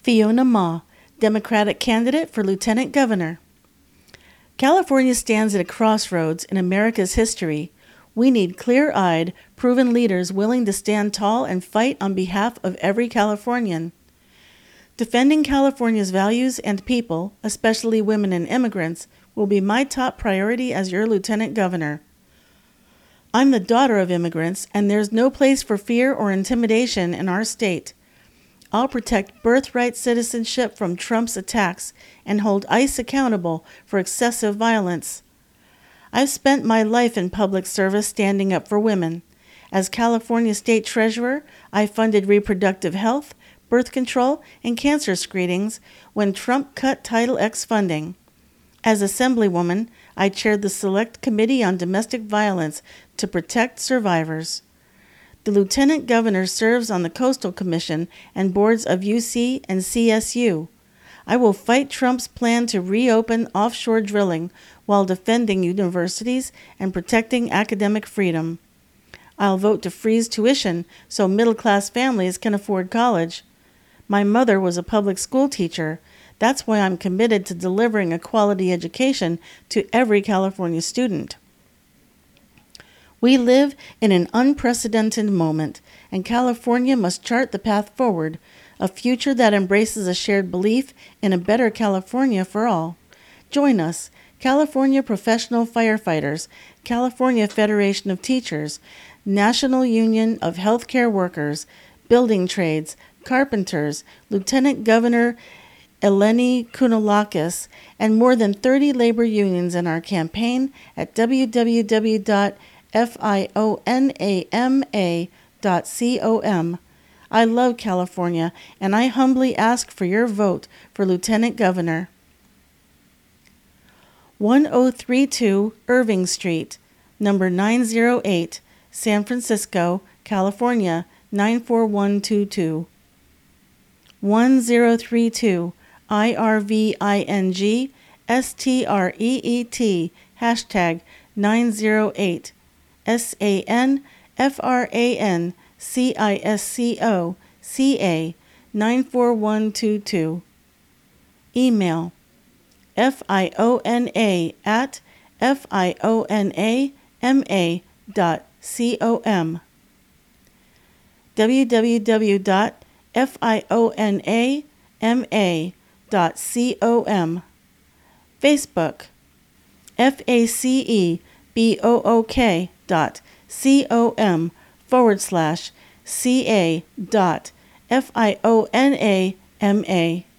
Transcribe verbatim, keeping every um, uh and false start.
Fiona Ma, Democratic candidate for Lieutenant Governor. California stands at a crossroads in America's history. We need clear-eyed, proven leaders willing to stand tall and fight on behalf of every Californian. Defending California's values and people, especially women and immigrants, will be my top priority as your Lieutenant Governor. I'm the daughter of immigrants, and there's no place for fear or intimidation in our state. I'll protect birthright citizenship from Trump's attacks and hold ICE accountable for excessive violence. I've spent my life in public service standing up for women. As California State Treasurer, I funded reproductive health, birth control, and cancer screenings when Trump cut Title X funding. As Assemblywoman, I chaired the Select Committee on Domestic Violence to protect survivors. The Lieutenant Governor serves on the Coastal Commission and boards of U C and C S U. I will fight Trump's plan to reopen offshore drilling while defending universities and protecting academic freedom. I'll vote to freeze tuition so middle-class families can afford college. My mother was a public school teacher. That's why I'm committed to delivering a quality education to every California student. We live in an unprecedented moment, and California must chart the path forward, a future that embraces a shared belief in a better California for all. Join us, California Professional Firefighters, California Federation of Teachers, National Union of Healthcare Workers, Building Trades, Carpenters, Lieutenant Governor Eleni Kounalakis, and more than thirty labor unions in our campaign at w w w dot fionama dot com. I love California, and I humbly ask for your vote for Lieutenant Governor. one oh three two Irving Street, number nine oh eight, San Francisco, California, nine four one two two. one oh three two I R V I N G S T R E E T, hashtag nine oh eight, S A N F R A N C I S C O C A nine four one two two. Email F-I-O-N-A at F-I-O-N-A-M-A dot C-O-M. w w w dot F-I-O-N-A-M-A dot C-O-M. Facebook F-A-C-E-B-O-O-K dot C-O-M forward slash C-A dot F-I-O-N-A-M-A.